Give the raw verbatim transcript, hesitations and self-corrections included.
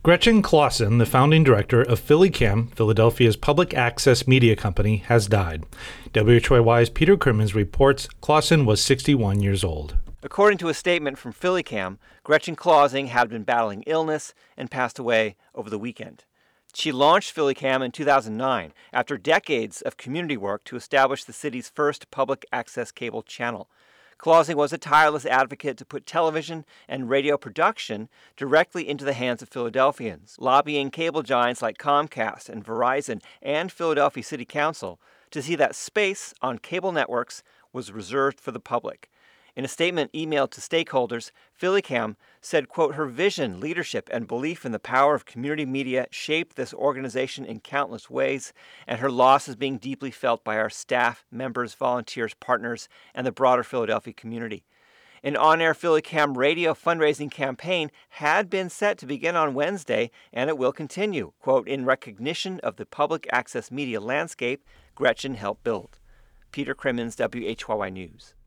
Gretchen Clausen, the founding director of PhillyCam, Philadelphia's public access media company, has died. W H Y Y's Peter Crimmins reports Clausen was sixty-one years old. According to a statement from PhillyCam, Gretchen Clausen had been battling illness and passed away over the weekend. She launched PhillyCam in two thousand nine after decades of community work to establish the city's first public access cable channel. Clausen was a tireless advocate to put television and radio production directly into the hands of Philadelphians, lobbying cable giants like Comcast and Verizon and Philadelphia City Council to see that space on cable networks was reserved for the public. In a statement emailed to stakeholders, PhillyCam said, quote, her vision, leadership, and belief in the power of community media shaped this organization in countless ways, and her loss is being deeply felt by our staff, members, volunteers, partners, and the broader Philadelphia community. An on-air PhillyCam radio fundraising campaign had been set to begin on Wednesday, and it will continue, quote, in recognition of the public access media landscape Gretchen helped build. Peter Crimmins, W H Y Y News.